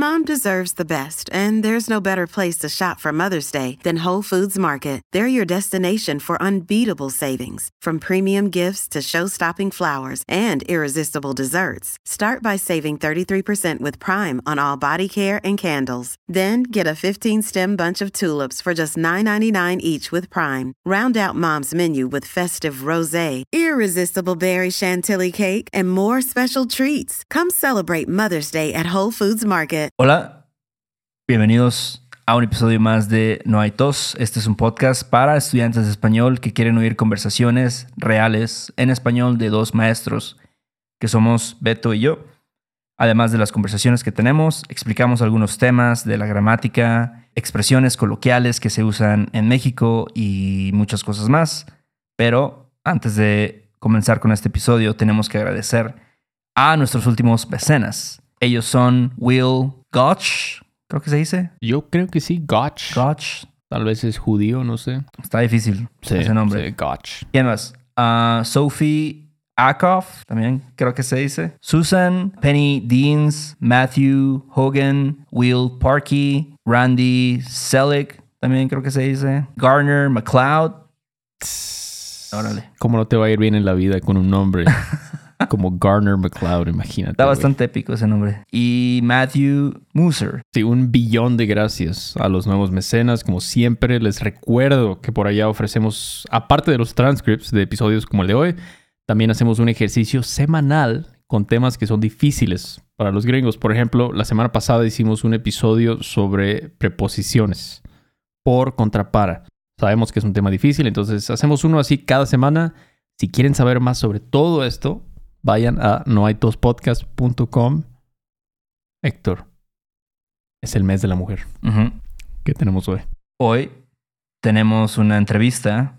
Mom deserves the best, and there's no better place to shop for Mother's Day than Whole Foods Market. They're your destination for unbeatable savings, from premium gifts to show-stopping flowers and irresistible desserts. Start by saving 33% with Prime on all body care and candles. Then get a 15-stem bunch of tulips for just $9.99 each with Prime. Round out Mom's menu with festive rosé, irresistible berry chantilly cake, and more special treats. Come celebrate Mother's Day at Whole Foods Market. Hola, bienvenidos a un episodio más de No hay tos. Este es un podcast para estudiantes de español que quieren oír conversaciones reales en español de dos maestros, que somos Beto y yo. Además de las conversaciones que tenemos, explicamos algunos temas de la gramática, expresiones coloquiales que se usan en México y muchas cosas más. Pero antes de comenzar con este episodio, tenemos que agradecer a nuestros últimos mecenas. Ellos son Will Gotch, creo que se dice. Yo creo que sí, Gotch. Gotch. Tal vez es judío, no sé. Está difícil ese nombre. Sí, Gotch. ¿Quién más? Sophie Akoff, también creo que se dice. Susan, Penny Deans, Matthew Hogan, Will Parkey, Randy Selick, también creo que se dice. Garner McLeod. Órale. ¿Cómo no te va a ir bien en la vida con un nombre como Garner McLeod? Imagínate. Está bastante épico ese nombre. Y Matthew Musser. Sí, 1 billón de gracias a los nuevos mecenas. Como siempre, les recuerdo que por allá ofrecemos, aparte de los transcripts de episodios como el de hoy, también hacemos un ejercicio semanal con temas que son difíciles para los gringos. Por ejemplo, la semana pasada hicimos un episodio sobre preposiciones por contra para. Sabemos que es un tema difícil, entonces hacemos uno así cada semana. Si quieren saber más sobre todo esto, vayan a noaitospodcast.com. Héctor, es el mes de la mujer. Uh-huh. ¿Qué tenemos hoy? Hoy tenemos una entrevista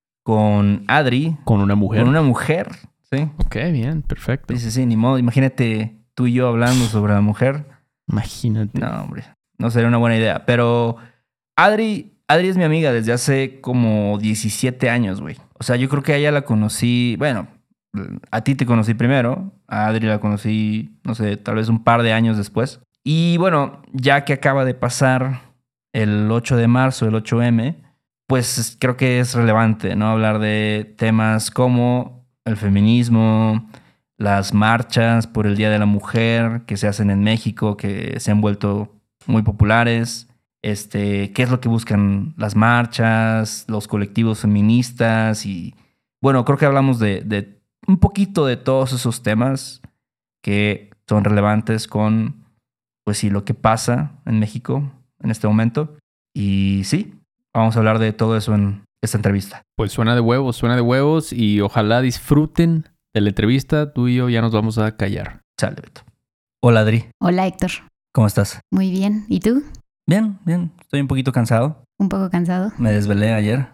con Adri. Con una mujer. Con una mujer, sí. Ok, bien, perfecto. Sí, ni modo. Imagínate tú y yo hablando sobre la mujer. Imagínate. No, hombre, no sería una buena idea. Pero Adri es mi amiga desde hace como 17 años, güey. O sea, yo creo que a ella la conocí... Bueno, a ti te conocí primero. A Adri la conocí, no sé, tal vez un par de años después. Y bueno, ya que acaba de pasar el 8 de marzo, el 8M, pues creo que es relevante, ¿no? Hablar de temas como el feminismo, las marchas por el Día de la Mujer que se hacen en México, que se han vuelto muy populares. Qué es lo que buscan las marchas, los colectivos feministas y bueno, creo que hablamos de un poquito de todos esos temas que son relevantes con, pues sí, lo que pasa en México en este momento. Y sí, vamos a hablar de todo eso en esta entrevista. Pues suena de huevos y ojalá disfruten de la entrevista. Tú y yo ya nos vamos a callar. Sale, Beto. Hola, Adri. Hola, Héctor. ¿Cómo estás? Muy bien. ¿Y tú? Bien. Estoy un poquito cansado. ¿Un poco cansado? Me desvelé ayer,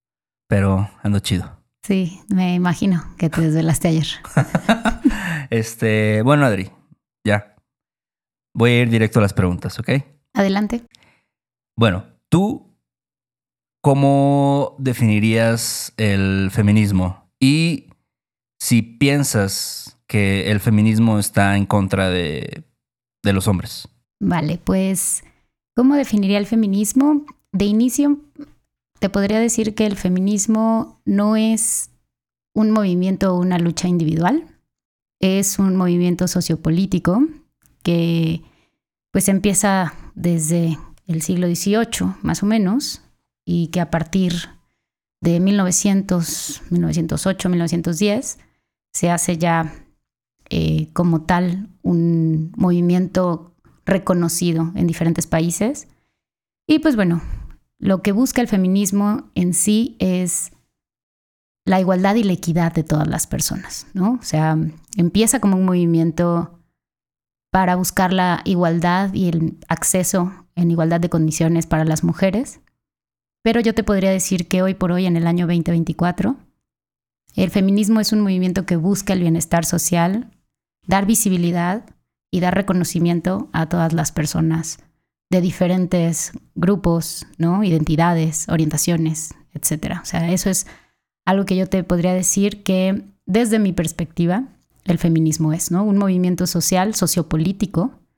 pero ando chido. Sí, me imagino que te desvelaste ayer. Bueno, Adri, ya. Voy a ir directo a las preguntas, ¿ok? Adelante. Bueno, ¿tú cómo definirías el feminismo? Y si piensas que el feminismo está en contra de los hombres. Vale, pues, ¿cómo definiría el feminismo? De inicio, te podría decir que el feminismo no es un movimiento o una lucha individual. Es un movimiento sociopolítico que pues empieza desde el siglo XVIII, más o menos, y que a partir de 1908, 1910, se hace ya como tal un movimiento reconocido en diferentes países. Y pues bueno, lo que busca el feminismo en sí es la igualdad y la equidad de todas las personas, ¿no? O sea, empieza como un movimiento para buscar la igualdad y el acceso en igualdad de condiciones para las mujeres. Pero yo te podría decir que hoy por hoy, en el año 2024, el feminismo es un movimiento que busca el bienestar social, dar visibilidad y dar reconocimiento a todas las personas de diferentes grupos, ¿no? Identidades, orientaciones, etcétera. O sea, eso es algo que yo te podría decir que desde mi perspectiva el feminismo es, ¿no? Un movimiento social, sociopolítico,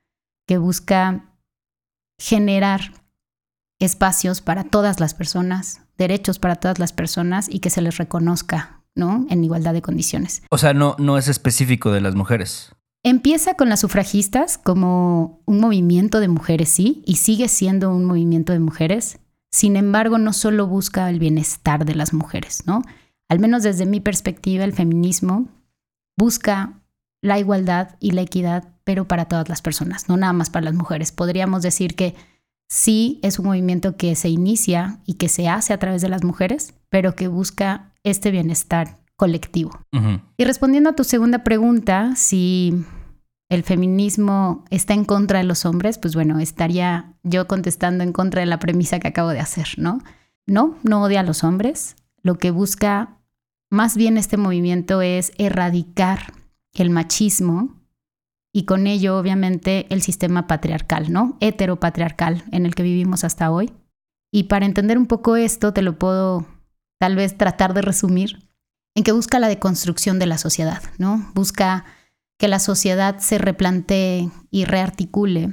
que busca generar espacios para todas las personas, derechos para todas las personas y que se les reconozca, ¿no? En igualdad de condiciones. O sea, no es específico de las mujeres. Empieza con las sufragistas como un movimiento de mujeres, sí, y sigue siendo un movimiento de mujeres. Sin embargo, no solo busca el bienestar de las mujeres, ¿no? Al menos desde mi perspectiva, el feminismo busca la igualdad y la equidad, pero para todas las personas, no nada más para las mujeres. Podríamos decir que sí es un movimiento que se inicia y que se hace a través de las mujeres, pero que busca este bienestar colectivo. Uh-huh. Y respondiendo a tu segunda pregunta, si el feminismo está en contra de los hombres, pues bueno, estaría yo contestando en contra de la premisa que acabo de hacer, ¿no? No odia a los hombres. Lo que busca más bien este movimiento es erradicar el machismo y con ello, obviamente, el sistema patriarcal, ¿no? Heteropatriarcal en el que vivimos hasta hoy. Y para entender un poco esto, te lo puedo tal vez tratar de resumir en que busca la deconstrucción de la sociedad, ¿no? Busca que la sociedad se replantee y rearticule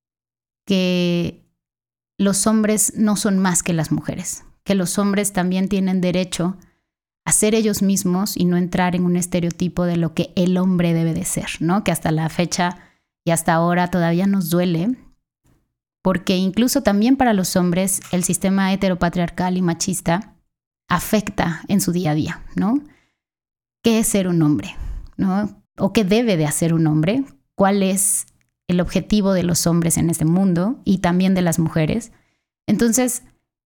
que los hombres no son más que las mujeres, que los hombres también tienen derecho a ser ellos mismos y no entrar en un estereotipo de lo que el hombre debe de ser, ¿no? Que hasta la fecha y hasta ahora todavía nos duele, porque incluso también para los hombres el sistema heteropatriarcal y machista afecta en su día a día, ¿no? ¿Qué es ser un hombre, ¿no? ¿O qué debe de hacer un hombre? ¿Cuál es el objetivo de los hombres en este mundo y también de las mujeres? Entonces,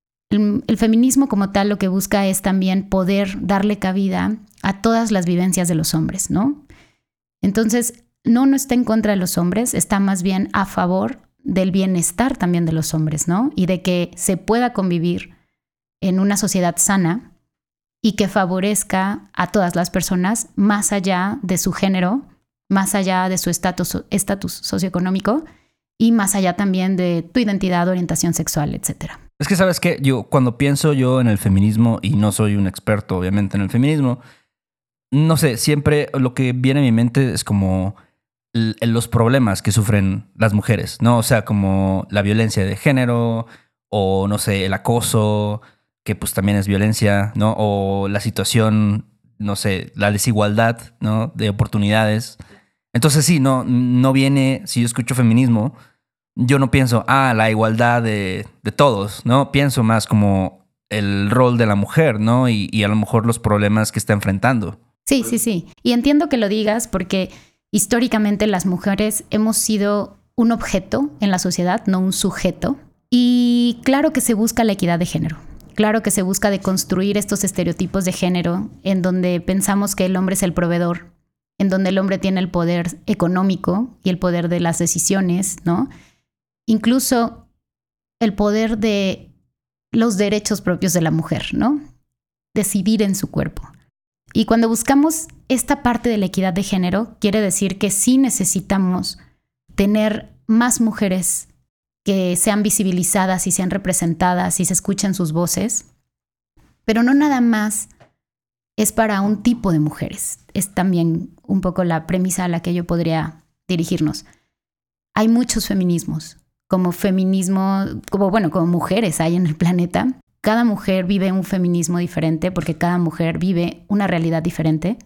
el feminismo como tal lo que busca es también poder darle cabida a todas las vivencias de los hombres, ¿no? Entonces, no está en contra de los hombres, está más bien a favor del bienestar también de los hombres, ¿no? Y de que se pueda convivir en una sociedad sana y que favorezca a todas las personas más allá de su género, más allá de su estatus socioeconómico y más allá también de tu identidad, orientación sexual, etcétera. Es que, ¿sabes qué? Cuando pienso yo en el feminismo, y no soy un experto, obviamente, en el feminismo, no sé, siempre lo que viene a mi mente es como los problemas que sufren las mujeres, ¿no? O sea, como la violencia de género o, no sé, el acoso, que pues también es violencia, ¿no? O la situación, no sé, la desigualdad, ¿no? De oportunidades. Entonces sí, no viene, si yo escucho feminismo, yo no pienso, la igualdad de todos, ¿no? Pienso más como el rol de la mujer, ¿no? Y a lo mejor los problemas que está enfrentando. Sí. Y entiendo que lo digas porque históricamente las mujeres hemos sido un objeto en la sociedad, no un sujeto. Y claro que se busca la equidad de género. Claro que se busca deconstruir estos estereotipos de género en donde pensamos que el hombre es el proveedor, en donde el hombre tiene el poder económico y el poder de las decisiones, ¿no? Incluso el poder de los derechos propios de la mujer, ¿no? Decidir en su cuerpo. Y cuando buscamos esta parte de la equidad de género, quiere decir que sí necesitamos tener más mujeres que sean visibilizadas y sean representadas y se escuchen sus voces, pero no nada más es para un tipo de mujeres. Es también un poco la premisa a la que yo podría dirigirnos. Hay muchos feminismos. Como mujeres hay en el planeta. Cada mujer vive un feminismo diferente porque cada mujer vive una realidad diferente.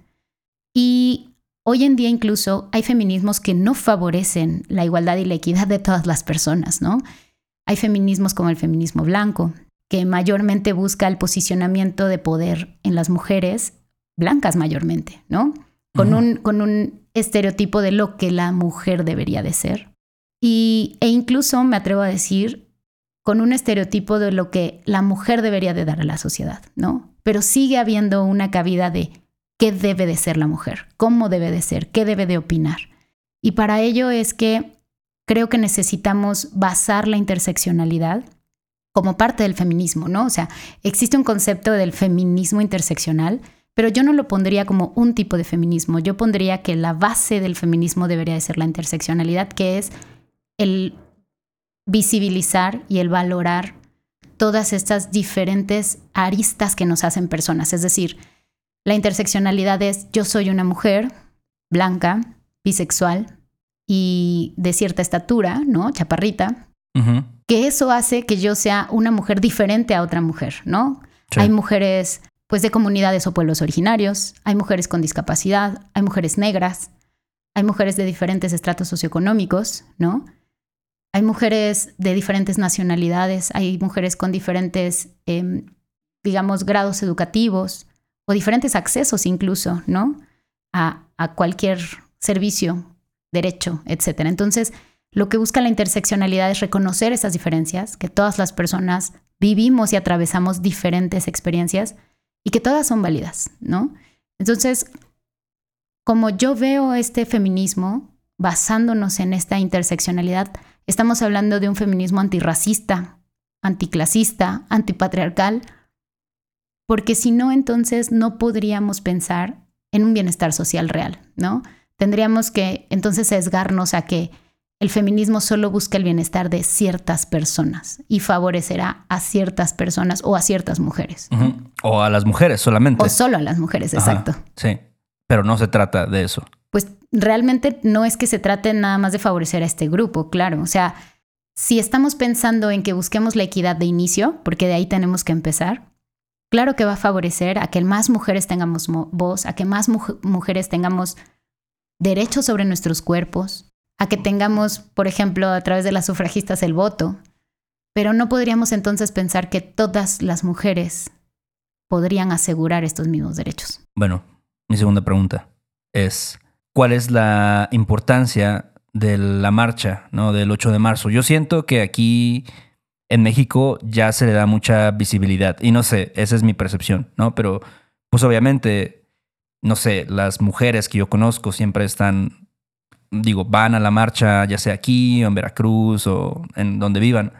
Y hoy en día incluso hay feminismos que no favorecen la igualdad y la equidad de todas las personas, ¿no? Hay feminismos como el feminismo blanco, que mayormente busca el posicionamiento de poder en las mujeres blancas mayormente, ¿no? Con un estereotipo de lo que la mujer debería de ser. E incluso me atrevo a decir con un estereotipo de lo que la mujer debería de dar a la sociedad, ¿no? Pero sigue habiendo una cabida de qué debe de ser la mujer, cómo debe de ser, qué debe de opinar. Y para ello es que creo que necesitamos basar la interseccionalidad como parte del feminismo, ¿no? O sea, existe un concepto del feminismo interseccional, pero yo no lo pondría como un tipo de feminismo. Yo pondría que la base del feminismo debería de ser la interseccionalidad, que es el visibilizar y el valorar todas estas diferentes aristas que nos hacen personas. Es decir, la interseccionalidad es yo soy una mujer blanca, bisexual y de cierta estatura, ¿no? Chaparrita, Ujú. que eso hace que yo sea una mujer diferente a otra mujer, ¿no? Sí. Hay mujeres, pues, de comunidades o pueblos originarios, hay mujeres con discapacidad, hay mujeres negras, hay mujeres de diferentes estratos socioeconómicos, ¿no? Hay mujeres de diferentes nacionalidades, hay mujeres con diferentes, digamos, grados educativos o diferentes accesos incluso, ¿no? A cualquier servicio, derecho, etcétera. Entonces, lo que busca la interseccionalidad es reconocer esas diferencias, que todas las personas vivimos y atravesamos diferentes experiencias y que todas son válidas, ¿no? Entonces, como yo veo este feminismo, basándonos en esta interseccionalidad, estamos hablando de un feminismo antirracista, anticlasista, antipatriarcal, porque si no, entonces no podríamos pensar en un bienestar social real, ¿no? Tendríamos que entonces sesgarnos a que el feminismo solo busca el bienestar de ciertas personas y favorecerá a ciertas personas o a ciertas mujeres. Ujú. O a las mujeres solamente. O solo a las mujeres, exacto. Ajá, sí, pero no se trata de eso. Pues realmente no es que se trate nada más de favorecer a este grupo, claro. O sea, si estamos pensando en que busquemos la equidad de inicio, porque de ahí tenemos que empezar, claro que va a favorecer a que más mujeres tengamos voz, a que más mujeres tengamos derechos sobre nuestros cuerpos, a que tengamos, por ejemplo, a través de las sufragistas el voto, pero no podríamos entonces pensar que todas las mujeres podrían asegurar estos mismos derechos. Bueno, mi segunda pregunta es, ¿cuál es la importancia de la marcha, ¿no? Del 8 de marzo? Yo siento que aquí en México ya se le da mucha visibilidad y no sé, esa es mi percepción, ¿no? Pero pues obviamente, no sé, las mujeres que yo conozco siempre están, digo, van a la marcha, ya sea aquí o en Veracruz o en donde vivan.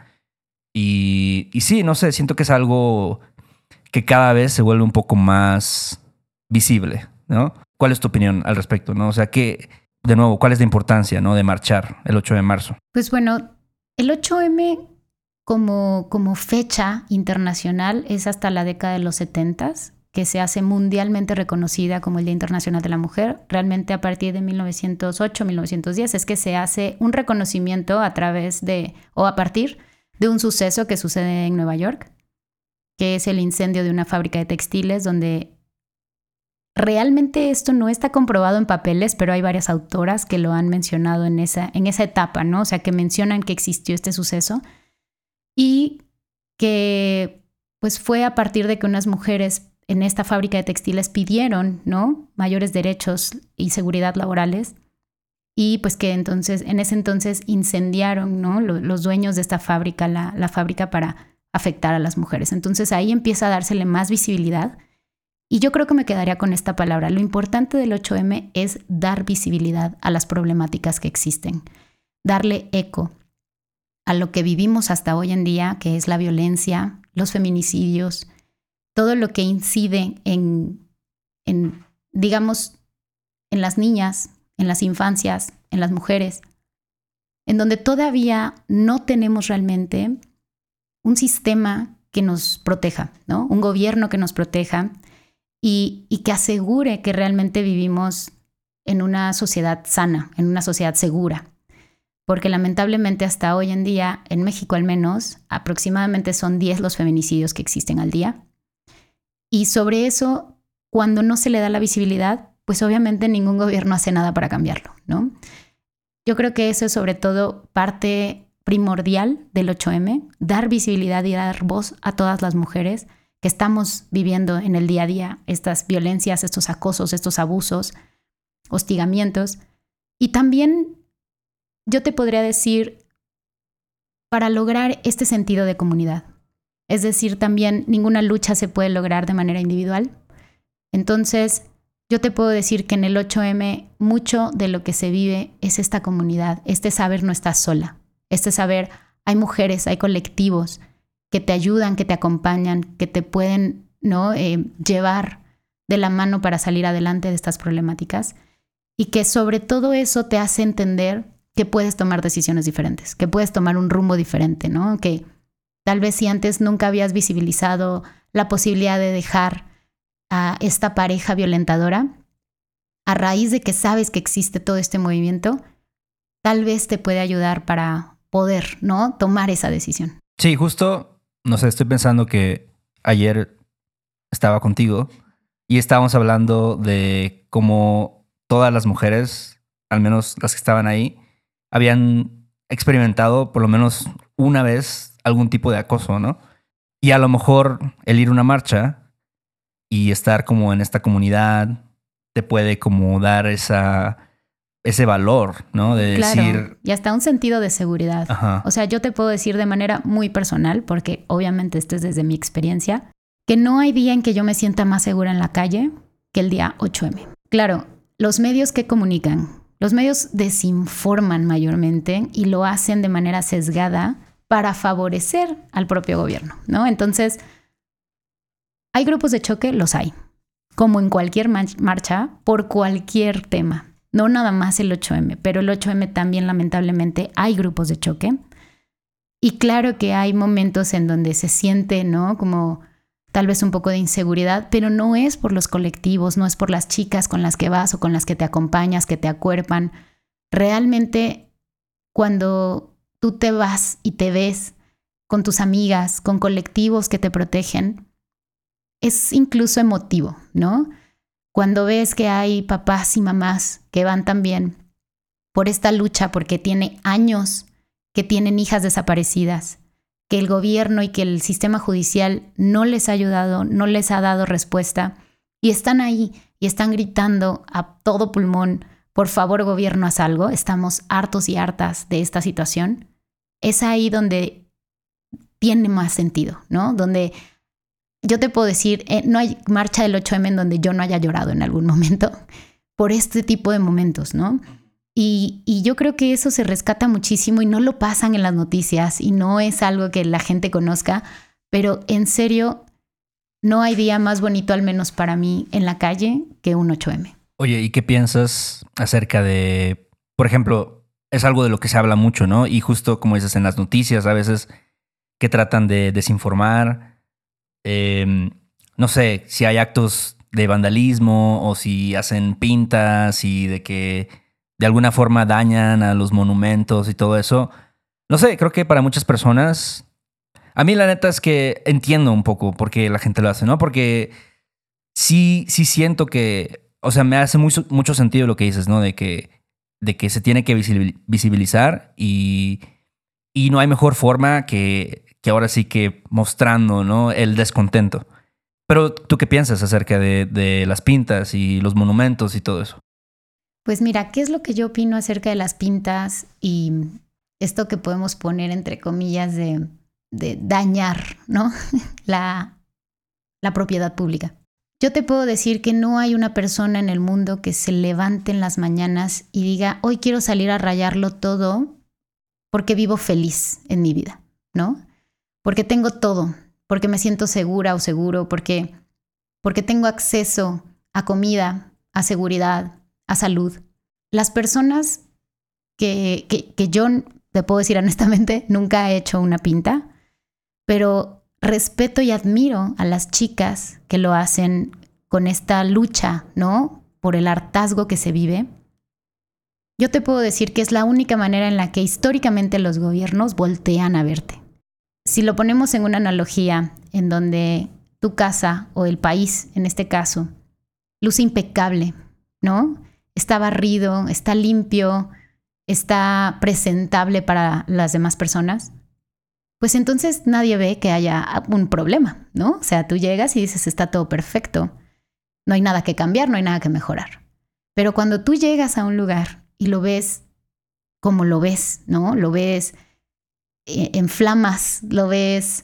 Y sí, no sé, siento que es algo que cada vez se vuelve un poco más visible, ¿no? ¿Cuál es tu opinión al respecto, no? O sea, de nuevo, ¿cuál es la importancia, ¿no? de marchar el 8 de marzo? Pues bueno, el 8M como fecha internacional es hasta la década de los 70s, que se hace mundialmente reconocida como el Día Internacional de la Mujer. Realmente a partir de 1908, 1910 es que se hace un reconocimiento a partir de un suceso que sucede en Nueva York, que es el incendio de una fábrica de textiles donde realmente esto no está comprobado en papeles, pero hay varias autoras que lo han mencionado en esa etapa, ¿no? O sea, que mencionan que existió este suceso y que pues fue a partir de que unas mujeres en esta fábrica de textiles pidieron, ¿no? mayores derechos y seguridad laborales y pues que entonces en ese entonces incendiaron, ¿no? los dueños de esta fábrica, la fábrica para afectar a las mujeres. Entonces ahí empieza a dársele más visibilidad y yo creo que me quedaría con esta palabra. Lo importante del 8M es dar visibilidad a las problemáticas que existen, darle eco a lo que vivimos hasta hoy en día, que es la violencia, los feminicidios, todo lo que incide en digamos, en las niñas, en las infancias, en las mujeres, en donde todavía no tenemos realmente un sistema que nos proteja, ¿no? Un gobierno que nos proteja y que asegure que realmente vivimos en una sociedad sana, en una sociedad segura. Porque lamentablemente hasta hoy en día, en México al menos, aproximadamente son 10 los feminicidios que existen al día. Y sobre eso, cuando no se le da la visibilidad, pues obviamente ningún gobierno hace nada para cambiarlo, ¿no? Yo creo que eso es sobre todo parte primordial del 8M, dar visibilidad y dar voz a todas las mujeres que estamos viviendo en el día a día estas violencias, estos acosos, estos abusos, hostigamientos. Y también yo te podría decir, para lograr este sentido de comunidad. Es decir, también ninguna lucha se puede lograr de manera individual. Entonces, yo te puedo decir que en el 8M mucho de lo que se vive es esta comunidad, este saber no estás sola, este saber hay mujeres, hay colectivos que te ayudan, que te acompañan, que te pueden, ¿no? llevar de la mano para salir adelante de estas problemáticas y que sobre todo eso te hace entender que puedes tomar decisiones diferentes, que puedes tomar un rumbo diferente, ¿no? Que tal vez si antes nunca habías visibilizado la posibilidad de dejar a esta pareja violentadora, a raíz de que sabes que existe todo este movimiento, tal vez te puede ayudar para poder, ¿no? Tomar esa decisión. Sí, justo, no sé, estoy pensando que ayer estaba contigo y estábamos hablando de cómo todas las mujeres, al menos las que estaban ahí, habían experimentado por lo menos una vez algún tipo de acoso, ¿no? Y a lo mejor el ir a una marcha y estar como en esta comunidad te puede como dar ese valor, ¿no? De Claro, decir... y hasta un sentido de seguridad. Ajá. O sea, yo te puedo decir de manera muy personal, porque obviamente esto es desde mi experiencia, que no hay día en que yo me sienta más segura en la calle que el día 8M. Claro, los medios que comunican, los medios desinforman mayormente y lo hacen de manera sesgada para favorecer al propio gobierno, ¿no? Entonces, ¿hay grupos de choque? Los hay. Como en cualquier marcha, por cualquier tema. No nada más el 8M, pero el 8M también lamentablemente hay grupos de choque. Y claro que hay momentos en donde se siente, ¿no? Como tal vez un poco de inseguridad, pero no es por los colectivos, no es por las chicas con las que vas o con las que te acompañas, que te acuerpan. Realmente, cuando tú te vas y te ves con tus amigas, con colectivos que te protegen, es incluso emotivo, ¿no? Cuando ves que hay papás y mamás que van también por esta lucha porque tiene años que tienen hijas desaparecidas, que el gobierno y que el sistema judicial no les ha ayudado, no les ha dado respuesta y están ahí y están gritando a todo pulmón, por favor gobierno, haz algo, estamos hartos y hartas de esta situación. Es ahí donde tiene más sentido, ¿no? Donde yo te puedo decir, no hay marcha del 8M en donde yo no haya llorado en algún momento por este tipo de momentos, ¿no? Y yo creo que eso se rescata muchísimo y no lo pasan en las noticias y no es algo que la gente conozca, pero en serio, no hay día más bonito, al menos para mí, en la calle que un 8M. Oye, ¿y qué piensas acerca de, por ejemplo, es algo de lo que se habla mucho, ¿no? Y justo como dices en las noticias, a veces que tratan de desinformar, no sé, si hay actos de vandalismo o si hacen pintas y de que de alguna forma dañan a los monumentos y todo eso. No sé, creo que para muchas personas, a mí la neta es que entiendo un poco por qué la gente lo hace, ¿no? Porque sí siento que, o sea, me hace mucho sentido lo que dices, ¿no? De que se tiene que visibilizar y no hay mejor forma que ahora sí que mostrando, ¿no? El descontento. Pero ¿tú qué piensas acerca de las pintas y los monumentos y todo eso? Pues mira, ¿qué es lo que yo opino acerca de las pintas y esto que podemos poner entre comillas de dañar, ¿no? la propiedad pública? Yo te puedo decir que no hay una persona en el mundo que se levante en las mañanas y diga, hoy quiero salir a rayarlo todo porque vivo feliz en mi vida, ¿no? Porque tengo todo, porque me siento segura o seguro, porque tengo acceso a comida, a seguridad, a salud. Las personas que yo te puedo decir honestamente, nunca he hecho una pinta, pero respeto y admiro a las chicas que lo hacen con esta lucha, ¿no? Por el hartazgo que se vive. Yo te puedo decir que es la única manera en la que históricamente los gobiernos voltean a verte. Si lo ponemos en una analogía en donde tu casa o el país, en este caso, luce impecable, ¿no? Está barrido, está limpio, está presentable para las demás personas, pues entonces nadie ve que haya un problema, ¿no? O sea, tú llegas y dices, está todo perfecto, no hay nada que cambiar, no hay nada que mejorar. Pero cuando tú llegas a un lugar y lo ves como lo ves, ¿no? Lo ves en flamas, lo ves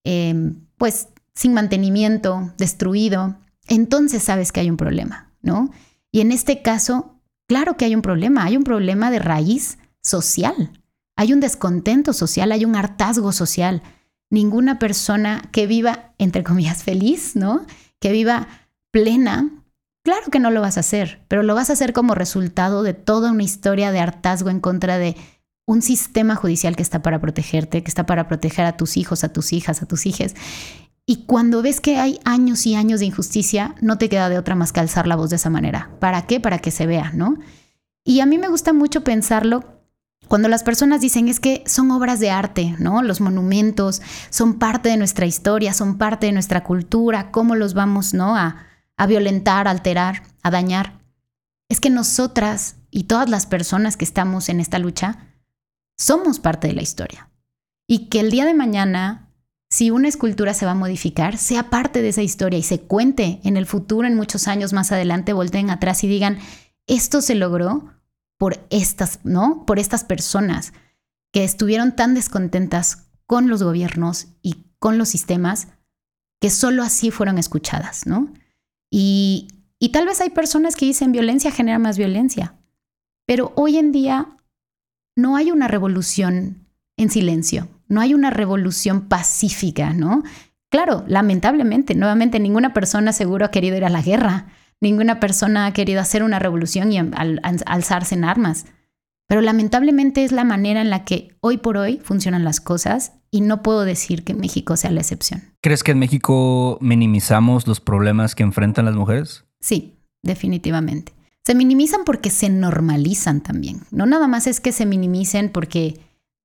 pues sin mantenimiento, destruido, entonces sabes que hay un problema, ¿no? Y en este caso, claro que hay un problema de raíz social. Hay un descontento social, hay un hartazgo social. Ninguna persona que viva, entre comillas, feliz, ¿no? Que viva plena, claro que no lo vas a hacer, pero lo vas a hacer como resultado de toda una historia de hartazgo en contra de un sistema judicial que está para protegerte, que está para proteger a tus hijos, a tus hijas, a tus hijes. Y cuando ves que hay años y años de injusticia, no te queda de otra más que alzar la voz de esa manera. ¿Para qué? Para que se vea, ¿no? Y a mí me gusta mucho pensarlo Cuando las personas dicen es que son obras de arte, ¿no? Los monumentos son parte de nuestra historia, son parte de nuestra cultura, ¿cómo los vamos, ¿no? a violentar, a alterar, a dañar? Es que nosotras y todas las personas que estamos en esta lucha somos parte de la historia. Y que el día de mañana, si una escultura se va a modificar, sea parte de esa historia y se cuente en el futuro, en muchos años más adelante, volteen atrás y digan, esto se logró por estas, ¿no? Por estas personas que estuvieron tan descontentas con los gobiernos y con los sistemas que solo así fueron escuchadas, ¿no? Y tal vez hay personas que dicen violencia genera más violencia, pero hoy en día no hay una revolución en silencio, no hay una revolución pacífica, ¿no? Claro, lamentablemente, nuevamente, ninguna persona seguro ha querido ir a la guerra, ninguna persona ha querido hacer una revolución y alzarse en armas. Pero lamentablemente es la manera en la que hoy por hoy funcionan las cosas y no puedo decir que México sea la excepción. ¿Crees que en México minimizamos los problemas que enfrentan las mujeres? Sí, definitivamente. Se minimizan porque se normalizan también. No nada más es que se minimicen porque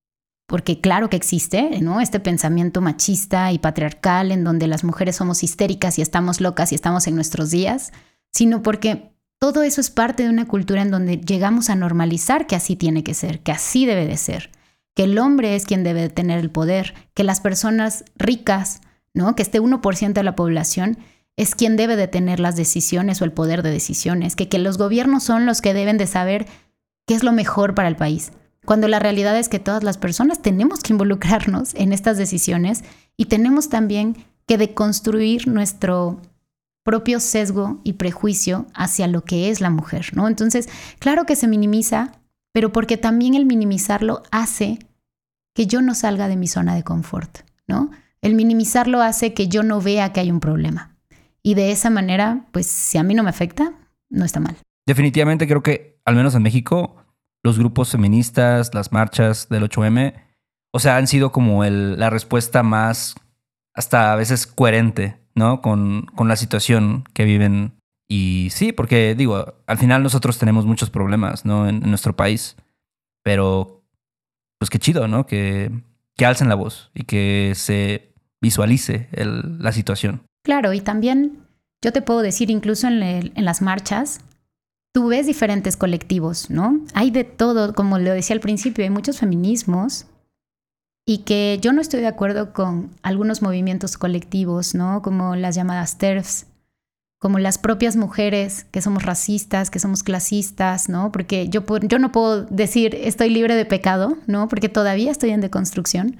claro que existe, ¿no? Este pensamiento machista y patriarcal en donde las mujeres somos histéricas y estamos locas y estamos en nuestros días, sino porque todo eso es parte de una cultura en donde llegamos a normalizar que así tiene que ser, que así debe de ser, que el hombre es quien debe de tener el poder, que las personas ricas, ¿no? Que este 1% de la población es quien debe de tener las decisiones o el poder de decisiones, que los gobiernos son los que deben de saber qué es lo mejor para el país, cuando la realidad es que todas las personas tenemos que involucrarnos en estas decisiones y tenemos también que deconstruir nuestro propio sesgo y prejuicio hacia lo que es la mujer, ¿no? Entonces, claro que se minimiza, pero porque también el minimizarlo hace que yo no salga de mi zona de confort, ¿no? El minimizarlo hace que yo no vea que hay un problema. Y de esa manera, pues si a mí no me afecta, no está mal. Definitivamente creo que, al menos en México, los grupos feministas, las marchas del 8M, o sea, han sido como la respuesta más, hasta a veces coherente, ¿no? Con la situación que viven. Y sí, porque digo, al final nosotros tenemos muchos problemas, ¿no? En nuestro país. Pero, pues qué chido, ¿no? Que alcen la voz y que se visualice la situación. Claro, y también yo te puedo decir, incluso en las marchas, tú ves diferentes colectivos, ¿no? Hay de todo, como lo decía al principio, hay muchos feminismos y que yo no estoy de acuerdo con algunos movimientos colectivos, ¿no? Como las llamadas TERFs, como las propias mujeres que somos racistas, que somos clasistas, ¿no? Porque yo no puedo decir estoy libre de pecado, ¿no? Porque todavía estoy en deconstrucción.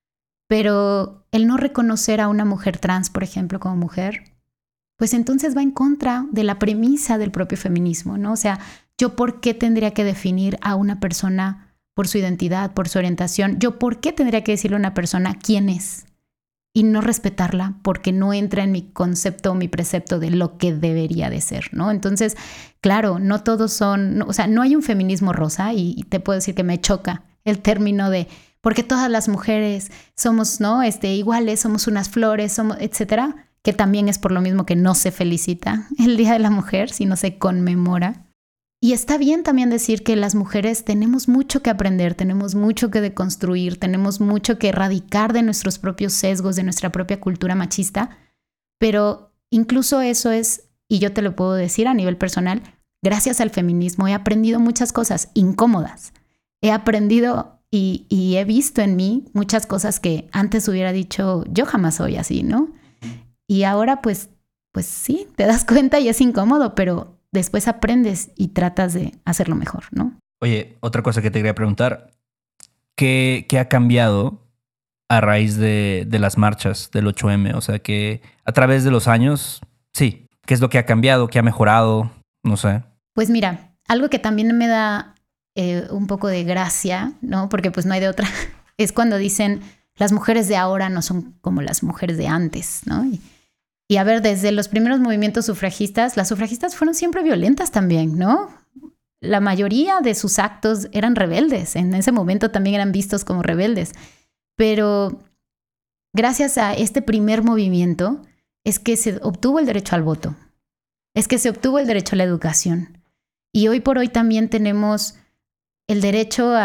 Pero el no reconocer a una mujer trans, por ejemplo, como mujer, pues entonces va en contra de la premisa del propio feminismo, ¿no? O sea, ¿yo por qué tendría que definir a una persona por su identidad, por su orientación? ¿Yo por qué tendría que decirle a una persona quién es? Y no respetarla porque no entra en mi concepto o mi precepto de lo que debería de ser, ¿no? Entonces, claro, no todos son, o sea, no hay un feminismo rosa y te puedo decir que me choca el término de porque todas las mujeres somos, ¿no? Iguales, somos unas flores, somos, etcétera, que también es por lo mismo que no se felicita el Día de la Mujer, sino se conmemora. Y está bien también decir que las mujeres tenemos mucho que aprender, tenemos mucho que deconstruir, tenemos mucho que erradicar de nuestros propios sesgos, de nuestra propia cultura machista, pero incluso eso es, y yo te lo puedo decir a nivel personal, gracias al feminismo he aprendido muchas cosas incómodas. He aprendido y he visto en mí muchas cosas que antes hubiera dicho, yo jamás soy así, ¿no? Y ahora pues sí, te das cuenta y es incómodo, pero después aprendes y tratas de hacerlo mejor, ¿no? Oye, otra cosa que te quería preguntar. ¿Qué ha cambiado a raíz de las marchas del 8M? O sea, que a través de los años, sí, ¿qué es lo que ha cambiado? ¿Qué ha mejorado? No sé. Pues mira, algo que también me da un poco de gracia, ¿no? Porque pues no hay de otra. Es cuando dicen, las mujeres de ahora no son como las mujeres de antes, ¿no? Y a ver, desde los primeros movimientos sufragistas, las sufragistas fueron siempre violentas también, ¿no? La mayoría de sus actos eran rebeldes. En ese momento también eran vistos como rebeldes. Pero gracias a este primer movimiento es que se obtuvo el derecho al voto. Es que se obtuvo el derecho a la educación. Y hoy por hoy también tenemos el derecho a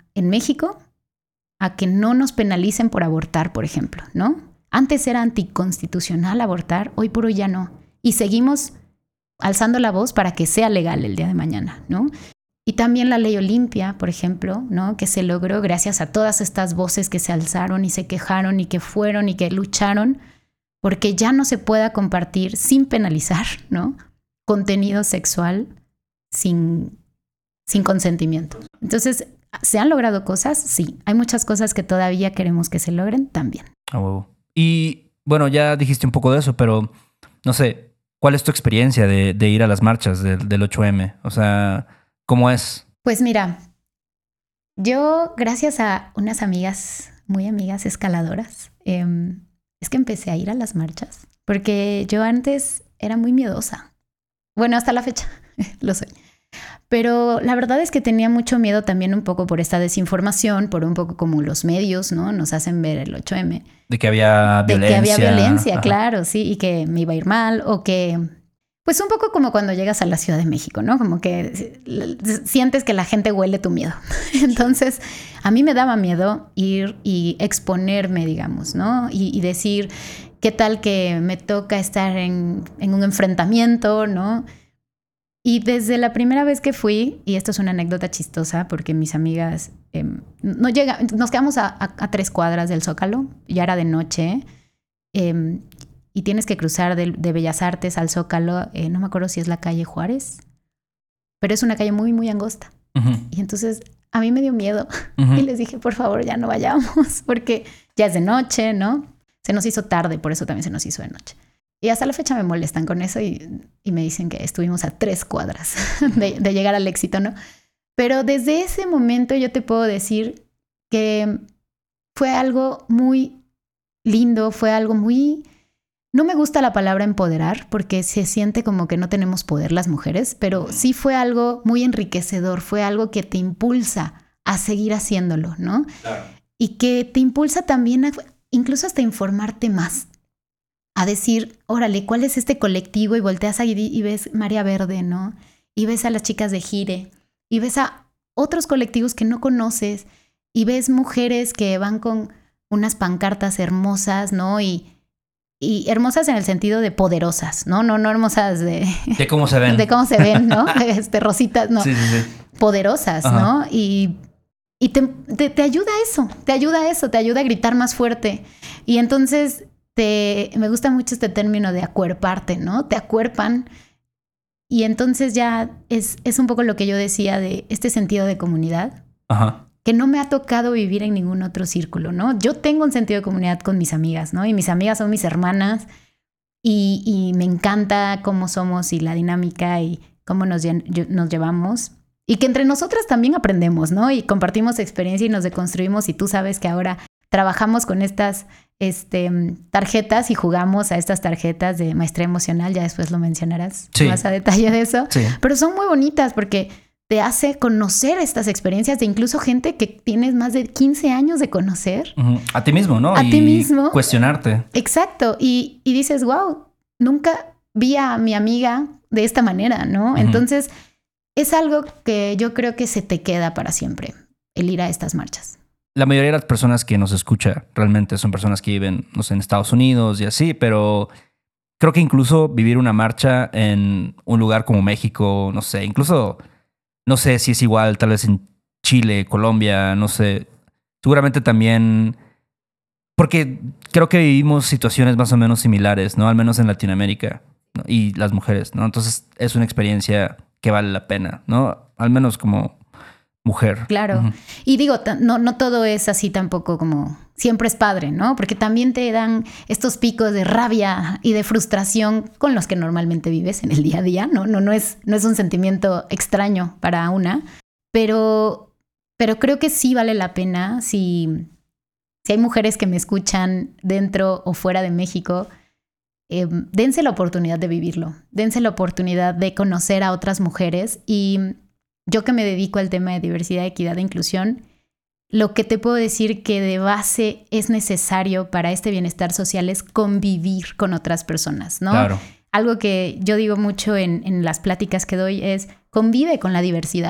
en México a que no nos penalicen por abortar, por ejemplo, ¿no? Antes era anticonstitucional abortar, hoy por hoy ya no. Y seguimos alzando la voz para que sea legal el día de mañana, ¿no? Y también la ley Olimpia, por ejemplo, ¿no? Que se logró gracias a todas estas voces que se alzaron y se quejaron y que fueron y que lucharon porque ya no se pueda compartir sin penalizar, ¿no? Contenido sexual sin consentimiento. Entonces, ¿se han logrado cosas? Sí. Hay muchas cosas que todavía queremos que se logren también. Oh. Y bueno, ya dijiste un poco de eso, pero no sé, ¿cuál es tu experiencia de ir a las marchas del 8M? O sea, ¿cómo es? Pues mira, yo gracias a unas amigas, muy amigas escaladoras, es que empecé a ir a las marchas, porque yo antes era muy miedosa. Bueno, hasta la fecha lo soy. Pero la verdad es que tenía mucho miedo también un poco por esta desinformación, por un poco como los medios, ¿no? Nos hacen ver el 8M. De que había violencia. De que había violencia, claro, sí, y que me iba a ir mal o que... Pues un poco como cuando llegas a la Ciudad de México, ¿no? Como que sientes que la gente huele tu miedo. Entonces, a mí me daba miedo ir y exponerme, digamos, ¿no? Y decir, ¿qué tal que me toca estar en un enfrentamiento, ¿no? Y desde la primera vez que fui, y esto es una anécdota chistosa porque mis amigas nos quedamos a 3 cuadras del Zócalo, ya era de noche, y tienes que cruzar de Bellas Artes al Zócalo, no me acuerdo si es la calle Juárez, pero es una calle muy, muy angosta. Uh-huh. Y entonces a mí me dio miedo y les dije, por favor, ya no vayamos, porque ya es de noche, ¿no? Se nos hizo tarde, por eso también se nos hizo de noche. Y hasta la fecha me molestan con eso y me dicen que estuvimos a 3 cuadras de llegar al éxito, ¿no? Pero desde ese momento yo te puedo decir que fue algo muy lindo, fue algo muy... No me gusta la palabra empoderar porque se siente como que no tenemos poder las mujeres, pero sí fue algo muy enriquecedor, fue algo que te impulsa a seguir haciéndolo, ¿no? Claro. Y que te impulsa también a, incluso hasta informarte más. A decir, órale, ¿cuál es este colectivo? Y volteas ahí y ves María Verde, ¿no? Y ves a las chicas de Gire. Y ves a otros colectivos que no conoces. Y ves mujeres que van con unas pancartas hermosas, ¿no? Y hermosas en el sentido de poderosas, ¿no? No hermosas de... De cómo se ven. De cómo se ven, ¿no? Rositas, ¿no? Sí. Poderosas, ajá, ¿no? Y te ayuda eso. Te ayuda a gritar más fuerte. Y entonces... me gusta mucho este término de acuerparte, ¿no? Te acuerpan y entonces ya es un poco lo que yo decía de este sentido de comunidad, ajá, que no me ha tocado vivir en ningún otro círculo, ¿no? Yo tengo un sentido de comunidad con mis amigas, ¿no? Y mis amigas son mis hermanas y me encanta cómo somos y la dinámica y cómo nos llevamos. Y que entre nosotras también aprendemos, ¿no? Y compartimos experiencia y nos deconstruimos y tú sabes que ahora trabajamos con estas tarjetas y jugamos a estas tarjetas de maestría emocional, ya después lo mencionarás, sí, más a detalle de eso, sí, pero son muy bonitas porque te hace conocer estas experiencias de incluso gente que tienes más de 15 años de conocer. Uh-huh. A ti mismo, ¿no? A ti mismo. Cuestionarte. Exacto. Y dices, wow, nunca vi a mi amiga de esta manera, ¿no? Uh-huh. Entonces, es algo que yo creo que se te queda para siempre, el ir a estas marchas. La mayoría de las personas que nos escucha realmente son personas que viven, no sé, en Estados Unidos y así, pero creo que incluso vivir una marcha en un lugar como México, no sé, incluso no sé si es igual, tal vez en Chile, Colombia, no sé, seguramente también, porque creo que vivimos situaciones más o menos similares, ¿no? Al menos en Latinoamérica, ¿no? Y las mujeres, ¿no? Entonces es una experiencia que vale la pena, ¿no? Al menos como mujer. Claro. Uh-huh. Y digo, no todo es así tampoco como... Siempre es padre, ¿no? Porque también te dan estos picos de rabia y de frustración con los que normalmente vives en el día a día, ¿no? No es un sentimiento extraño para una, pero creo que sí vale la pena si hay mujeres que me escuchan dentro o fuera de México, dense la oportunidad de vivirlo, dense la oportunidad de conocer a otras mujeres y... Yo que me dedico al tema de diversidad, equidad e inclusión, lo que te puedo decir que de base es necesario para este bienestar social es convivir con otras personas, ¿no? Claro. Algo que yo digo mucho en las pláticas que doy es convive con la diversidad,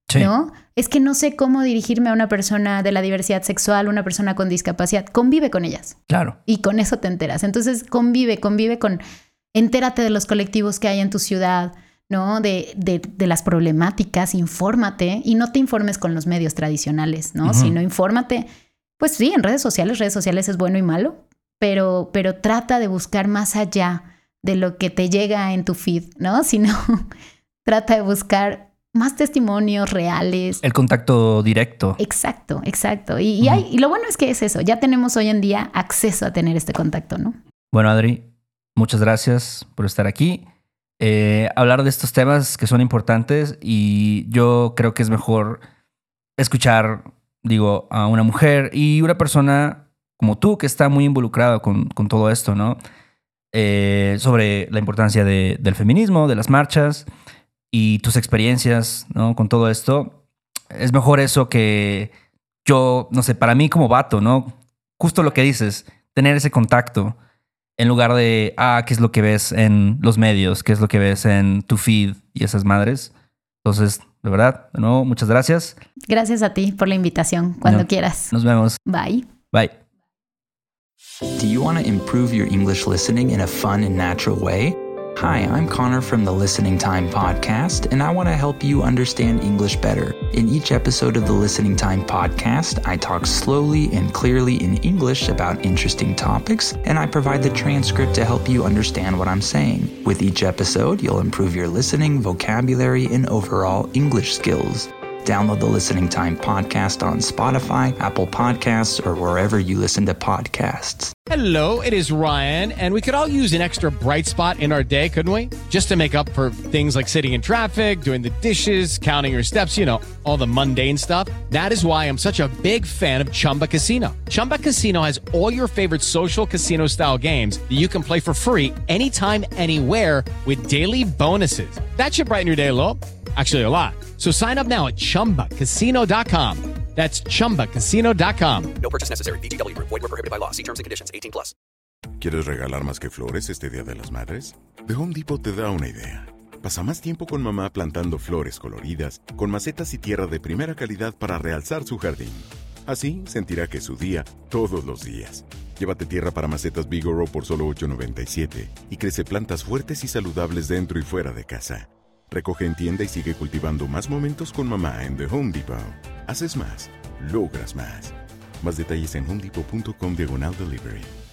Sí. ¿no? Es que no sé cómo dirigirme a una persona de la diversidad sexual, una persona con discapacidad. Convive con ellas. Claro. Y con eso te enteras. Entonces, convive con... Entérate de los colectivos que hay en tu ciudad, ¿no? De las problemáticas, infórmate. Y no te informes con los medios tradicionales, ¿no? Sino infórmate, pues sí, en redes sociales es bueno y malo, pero trata de buscar más allá de lo que te llega en tu feed, ¿no? Sino trata de buscar más testimonios reales. El contacto directo. Exacto. Y lo bueno es que es eso. Ya tenemos hoy en día acceso a tener este contacto, ¿no? Bueno, Adri, muchas gracias por estar aquí. Hablar de estos temas que son importantes y yo creo que es mejor escuchar, a una mujer y una persona como tú que está muy involucrada con todo esto, ¿no? Sobre la importancia del feminismo, de las marchas y tus experiencias, ¿no? Con todo esto. Es mejor eso que yo, no sé, para mí como vato, ¿no? Justo lo que dices, tener ese contacto en lugar de, qué es lo que ves en los medios, qué es lo que ves en tu feed y esas madres. Entonces, de verdad, de nuevo, muchas gracias. Gracias a ti por la invitación, cuando quieras. Nos vemos. Bye. Bye. Do you want to improve your English listening in a fun and natural way? Hi, I'm Connor from the Listening Time Podcast, and I want to help you understand English better. In each episode of the Listening Time Podcast, I talk slowly and clearly in English about interesting topics, and I provide the transcript to help you understand what I'm saying. With each episode, you'll improve your listening, vocabulary, and overall English skills. Download the Listening Time Podcast on Spotify, Apple Podcasts, or wherever you listen to podcasts. Hello, it is Ryan, and we could all use an extra bright spot in our day, couldn't we? Just to make up for things like sitting in traffic, doing the dishes, counting your steps, all the mundane stuff. That is why I'm such a big fan of Chumba Casino. Chumba Casino has all your favorite social casino-style games that you can play for free anytime, anywhere with daily bonuses. That should brighten your day a little. Actually, a lot. So sign up now at ChumbaCasino.com. That's ChumbaCasino.com. No purchase necessary. VGW Group. Void where prohibited by law. See terms and conditions. 18+. ¿Quieres regalar más que flores este Día de las Madres? The Home Depot te da una idea. Pasa más tiempo con mamá plantando flores coloridas, con macetas y tierra de primera calidad para realzar su jardín. Así sentirá que es su día todos los días. Llévate tierra para macetas Bigoro por solo $8.97 y crece plantas fuertes y saludables dentro y fuera de casa. Recoge en tienda y sigue cultivando más momentos con mamá en The Home Depot. Haces más, logras más. Más detalles en homedepot.com/delivery.